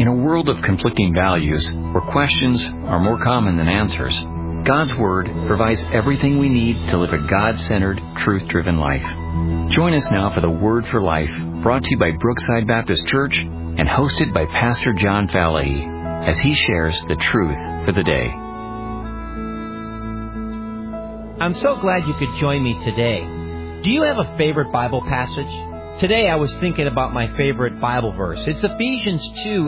In a world of conflicting values, where questions are more common than answers, God's Word provides everything we need to live a God-centered, truth-driven life. Join us now for the Word for Life, brought to you by Brookside Baptist Church and hosted by Pastor John Falahy, as he shares the truth for the day. I'm so glad you could join me today. Do you have a favorite Bible passage? Today I was thinking about my favorite Bible verse. It's Ephesians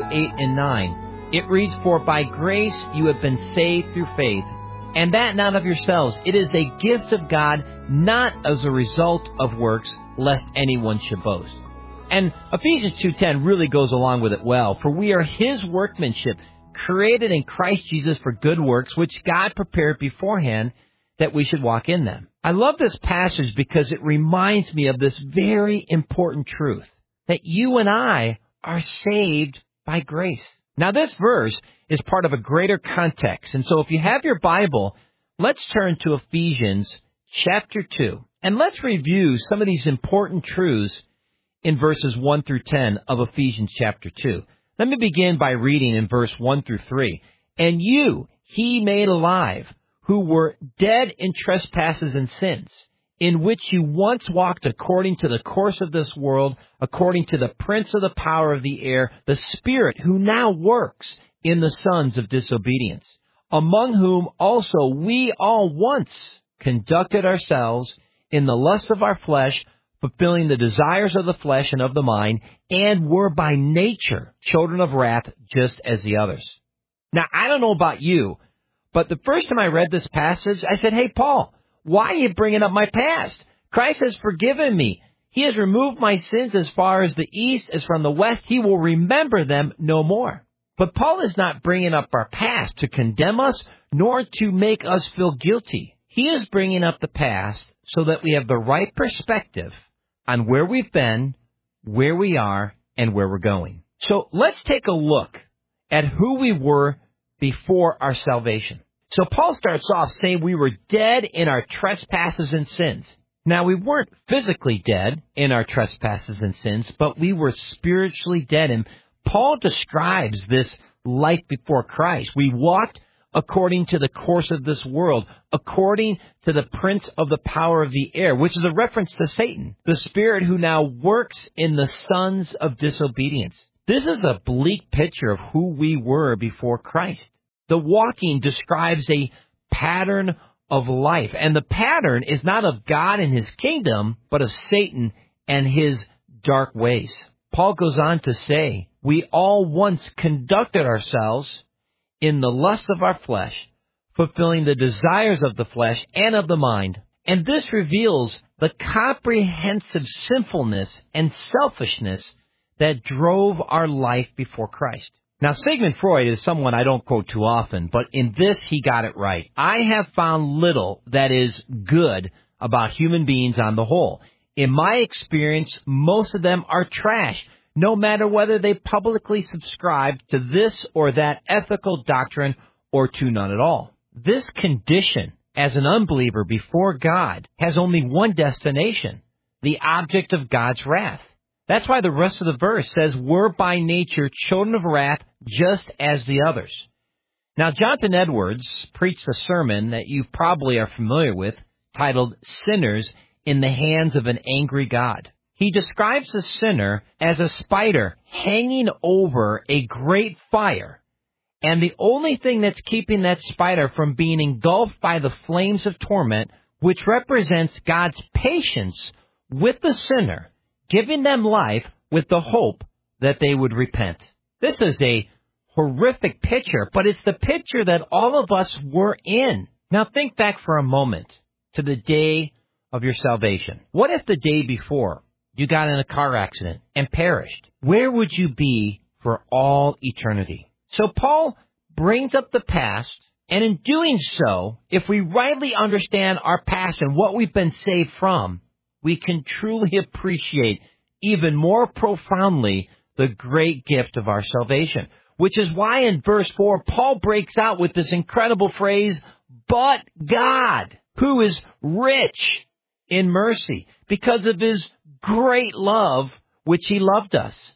2:8-9. It reads, "For by grace you have been saved through faith, and that not of yourselves. It is a gift of God, not as a result of works, lest anyone should boast." And Ephesians 2:10 really goes along with it well. "For we are His workmanship, created in Christ Jesus for good works, which God prepared beforehand that we should walk in them." I love this passage because it reminds me of this very important truth, that you and I are saved by grace. Now, this verse is part of a greater context, and so if you have your Bible, let's turn to Ephesians chapter 2, and let's review some of these important truths in verses 1 through 10 of Ephesians chapter 2. Let me begin by reading in verse 1 through 3. "And you He made alive, who were dead in trespasses and sins, in which you once walked according to the course of this world, according to the prince of the power of the air, the spirit who now works in the sons of disobedience, among whom also we all once conducted ourselves in the lusts of our flesh, fulfilling the desires of the flesh and of the mind, and were by nature children of wrath, just as the others." Now, I don't know about you, but the first time I read this passage, I said, "Hey, Paul, why are you bringing up my past? Christ has forgiven me. He has removed my sins as far as the east is from the west. He will remember them no more." But Paul is not bringing up our past to condemn us, nor to make us feel guilty. He is bringing up the past so that we have the right perspective on where we've been, where we are, and where we're going. So let's take a look at who we were before our salvation. So Paul starts off saying we were dead in our trespasses and sins. Now, we weren't physically dead in our trespasses and sins, but we were spiritually dead. And Paul describes this life before Christ. We walked according to the course of this world, according to the prince of the power of the air, which is a reference to Satan, the spirit who now works in the sons of disobedience. This is a bleak picture of who we were before Christ. The walking describes a pattern of life, and the pattern is not of God and His kingdom, but of Satan and his dark ways. Paul goes on to say, "We all once conducted ourselves in the lust of our flesh, fulfilling the desires of the flesh and of the mind." And this reveals the comprehensive sinfulness and selfishness that drove our life before Christ. Now, Sigmund Freud is someone I don't quote too often, but in this he got it right. "I have found little that is good about human beings on the whole. In my experience, most of them are trash, no matter whether they publicly subscribe to this or that ethical doctrine or to none at all." This condition, as an unbeliever before God, has only one destination: the object of God's wrath. That's why the rest of the verse says, "We're by nature children of wrath, just as the others." Now, Jonathan Edwards preached a sermon that you probably are familiar with, titled "Sinners in the Hands of an Angry God." He describes the sinner as a spider hanging over a great fire, and the only thing that's keeping that spider from being engulfed by the flames of torment, which represents God's patience with the sinner, giving them life with the hope that they would repent. This is a horrific picture, but it's the picture that all of us were in. Now think back for a moment to the day of your salvation. What if the day before you got in a car accident and perished? Where would you be for all eternity? So Paul brings up the past, and in doing so, if we rightly understand our past and what we've been saved from, we can truly appreciate even more profoundly the great gift of our salvation. Which is why in verse 4, Paul breaks out with this incredible phrase, "But God, who is rich in mercy, because of His great love, which He loved us,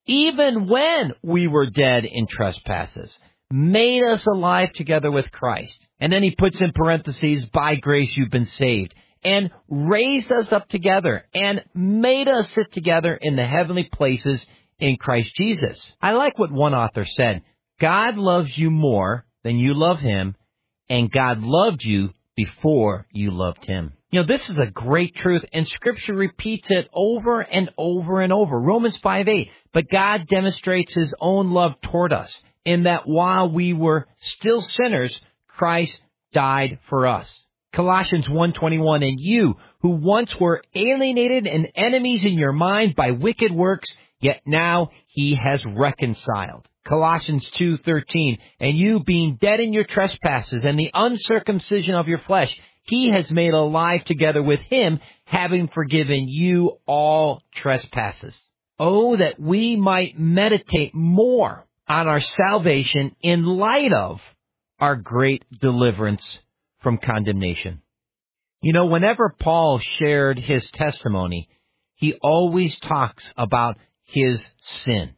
even when we were dead in trespasses, made us alive together with Christ. And then he puts in parentheses, by grace you've been saved, and raised us up together and made us sit together in the heavenly places in Christ Jesus. I like what one author said, God loves you more than you love him, and God loved you before you loved him. You know, this is a great truth, and Scripture repeats it over and over and over. Romans 5:8, but God demonstrates his own love toward us, in that while we were still sinners, Christ died for us. Colossians 1:21, and you, who once were alienated and enemies in your mind by wicked works, yet now he has reconciled. Colossians 2:13, and you being dead in your trespasses and the uncircumcision of your flesh, he has made alive together with him, having forgiven you all trespasses. Oh, that we might meditate more on our salvation in light of our great deliverance from condemnation. You know, whenever Paul shared his testimony, he always talks about his sin.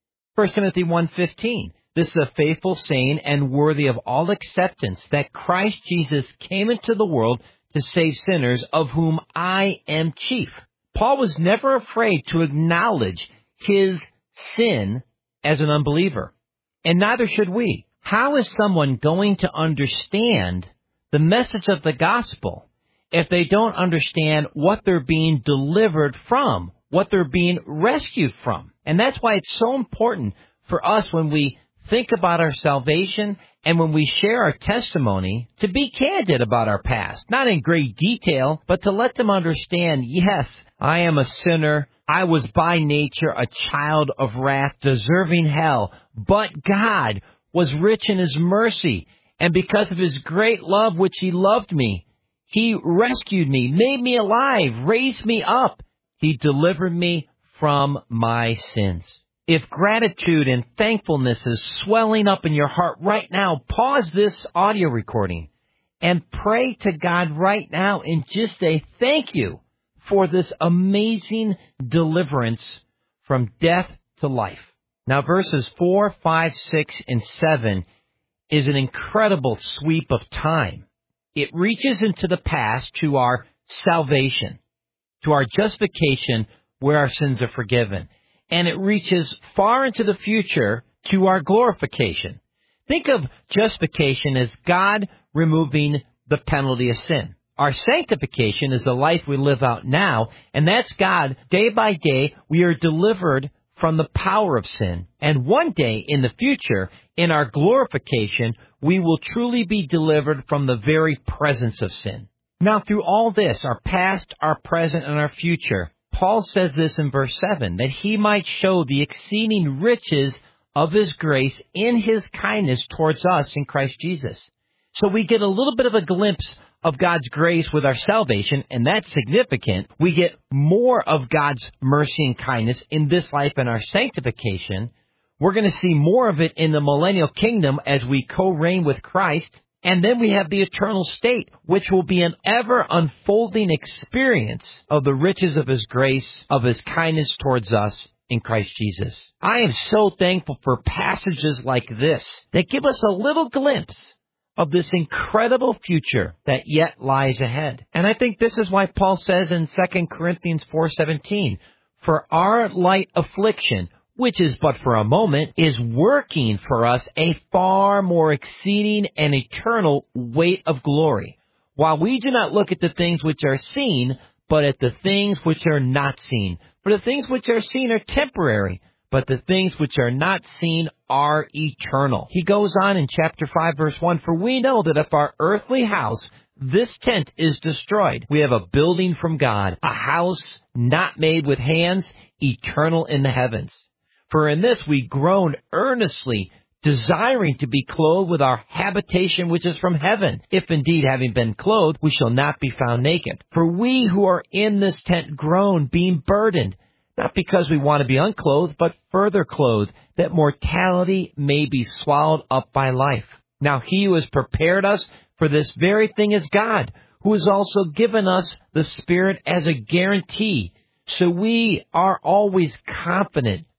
1 Timothy 1:15, this is a faithful saying and worthy of all acceptance, that Christ Jesus came into the world to save sinners, of whom I am chief. Paul was never afraid to acknowledge his sin as an unbeliever, and neither should we. How is someone going to understand the message of the gospel if they don't understand what they're being delivered from, what they're being rescued from? And that's why it's so important for us when we think about our salvation and when we share our testimony to be candid about our past, not in great detail, but to let them understand, yes, I am a sinner. I was by nature a child of wrath, deserving hell, but God was rich in his mercy, and because of his great love which he loved me, he rescued me, made me alive, raised me up. He delivered me from my sins. If gratitude and thankfulness is swelling up in your heart right now, pause this audio recording and pray to God right now and just say thank you for this amazing deliverance from death to life. Now, verses 4, 5, 6, and 7 is an incredible sweep of time. It reaches into the past to our salvation, to our justification where our sins are forgiven. And it reaches far into the future to our glorification. Think of justification as God removing the penalty of sin. Our sanctification is the life we live out now, and that's God. Day by day, we are delivered from the power of sin. And one day in the future, in our glorification, we will truly be delivered from the very presence of sin. Now, through all this, our past, our present, and our future, Paul says this in verse 7, that he might show the exceeding riches of his grace in his kindness towards us in Christ Jesus. So we get a little bit of a glimpse of God's grace with our salvation, and that's significant. We get more of God's mercy and kindness in this life and our sanctification. We're going to see more of it in the millennial kingdom as we co-reign with Christ. And then we have the eternal state, which will be an ever-unfolding experience of the riches of his grace, of his kindness towards us in Christ Jesus. I am so thankful for passages like this that give us a little glimpse of this incredible future that yet lies ahead. And I think this is why Paul says in 2 Corinthians 4:17, for our light affliction, which is but for a moment, is working for us a far more exceeding and eternal weight of glory, while we do not look at the things which are seen, but at the things which are not seen. For the things which are seen are temporary, but the things which are not seen are eternal. He goes on in chapter 5, verse 1, for we know that if our earthly house, this tent, is destroyed, we have a building from God, a house not made with hands, eternal in the heavens. For in this we groan earnestly, desiring to be clothed with our habitation which is from heaven, if indeed having been clothed, we shall not be found naked. For we who are in this tent groan, being burdened, not because we want to be unclothed, but further clothed, that mortality may be swallowed up by life. Now he who has prepared us for this very thing is God, who has also given us the Spirit as a guarantee. So we are always confident,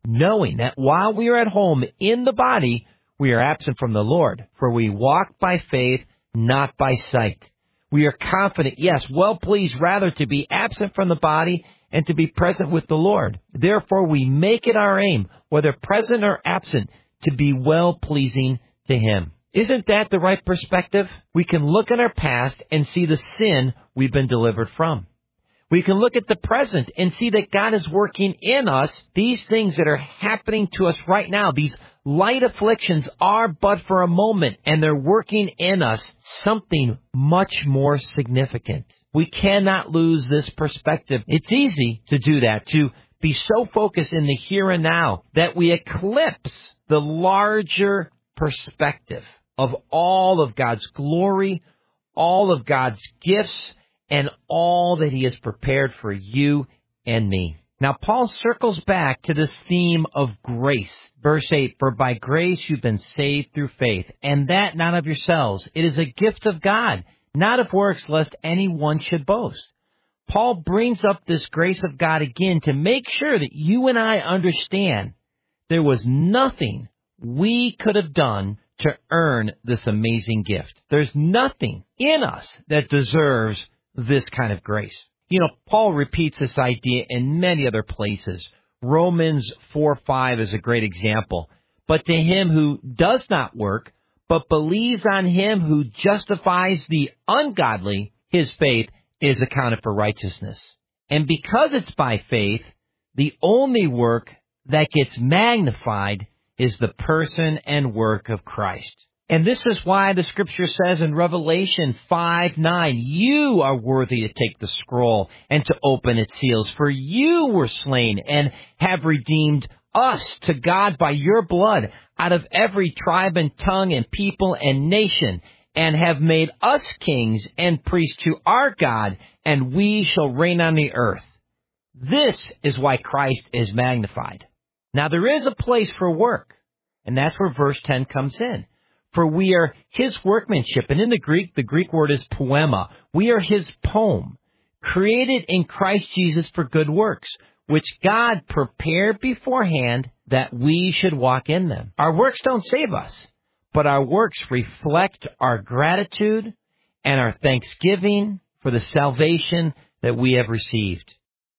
knowing that while we are at home in the body, we are absent from the Lord. For we walk by faith, not by sight. We are confident, yes, well pleased rather to be absent from the body and to be present with the Lord. Therefore we make it our aim, whether present or absent, to be well-pleasing to Him. Isn't that the right perspective? We can look at our past and see the sin we've been delivered from. We can look at the present and see that God is working in us. These things that are happening to us right now, these light afflictions are but for a moment, and they're working in us something much more significant. We cannot lose this perspective. It's easy to do that, to be so focused in the here and now that we eclipse the larger perspective of all of God's glory, all of God's gifts, and all that He has prepared for you and me. Now, Paul circles back to this theme of grace. Verse 8, for by grace you've been saved through faith, and that not of yourselves. It is a gift of God, not of works, lest anyone should boast. Paul brings up this grace of God again to make sure that you and I understand there was nothing we could have done to earn this amazing gift. There's nothing in us that deserves this kind of grace. You know, Paul repeats this idea in many other places. Romans 4:5 is a great example. But to him who does not work, but believes on Him who justifies the ungodly, his faith is accounted for righteousness. And because it's by faith, the only work that gets magnified is the person and work of Christ. And this is why the Scripture says in Revelation 5:9, you are worthy to take the scroll and to open its seals, for you were slain and have redeemed us to God by your blood out of every tribe and tongue and people and nation, and have made us kings and priests to our God, and we shall reign on the earth. This is why Christ is magnified. Now there is a place for work, and that's where verse 10 comes in. For we are His workmanship, and in the Greek word is poema. We are His poem, created in Christ Jesus for good works, which God prepared beforehand that we should walk in them. Our works don't save us, but our works reflect our gratitude and our thanksgiving for the salvation that we have received.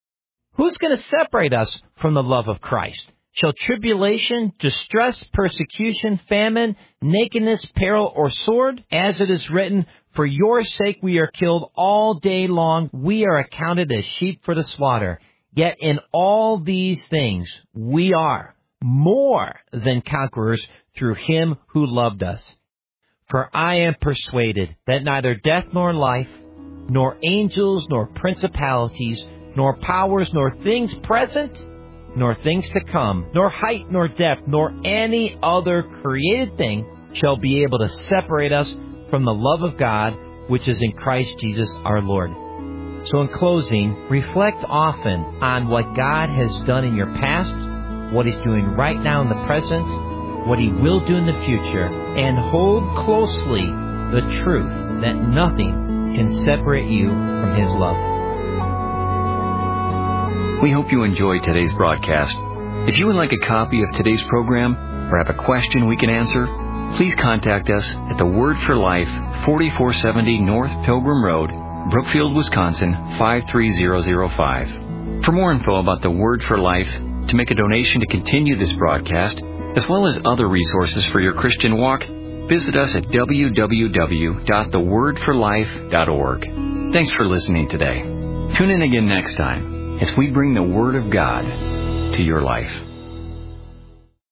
Who's going to separate us from the love of Christ? Shall tribulation, distress, persecution, famine, nakedness, peril, or sword? As it is written, for your sake we are killed all day long. We are accounted as sheep for the slaughter. Yet in all these things we are more than conquerors through Him who loved us. For I am persuaded that neither death nor life, nor angels, nor principalities, nor powers, nor things present, nor things to come, nor height, nor depth, nor any other created thing shall be able to separate us from the love of God, which is in Christ Jesus our Lord. So in closing, reflect often on what God has done in your past, what He's doing right now in the present, what He will do in the future, and hold closely the truth that nothing can separate you from His love. We hope you enjoyed today's broadcast. If you would like a copy of today's program or have a question we can answer, please contact us at the Word for Life, 4470 North Pilgrim Road, Brookfield, Wisconsin, 53005. For more info about the Word for Life, to make a donation to continue this broadcast, as well as other resources for your Christian walk, visit us at www.thewordforlife.org. Thanks for listening today. Tune in again next time as we bring the Word of God to your life.